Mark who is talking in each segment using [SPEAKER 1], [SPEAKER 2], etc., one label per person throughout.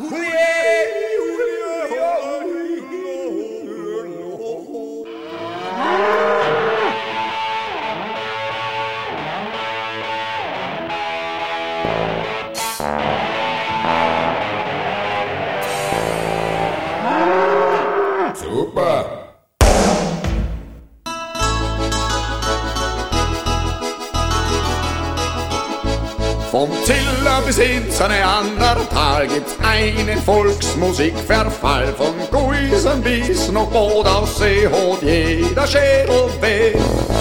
[SPEAKER 1] Super! Vom Ziller bis ins Neandertal gibt's einen Volksmusikverfall. Von Guisen bis nach Bodaussee hat jeder Schädel weh.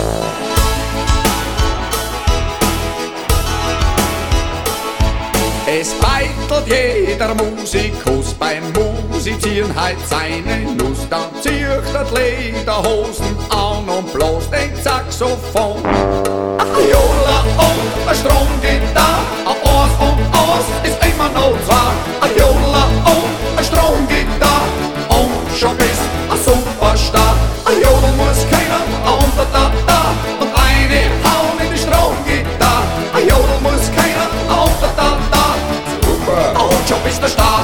[SPEAKER 1] Es beitelt jeder Musikus beim Musizieren halt seine Nuss. Dann zieht das Lederhosen an und bloß den Saxophon. Viola und a Stromgitarre, a Oss und Oss ist immer noch zwar. A Viola und a Stromgitarre und schon bist a Superstar. A Jodel muss keiner und da und eine hauen in die Stromgitarre. A Jodel muss keiner und da super und schon bist der Star.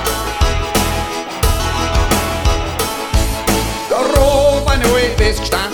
[SPEAKER 1] Ist gestanden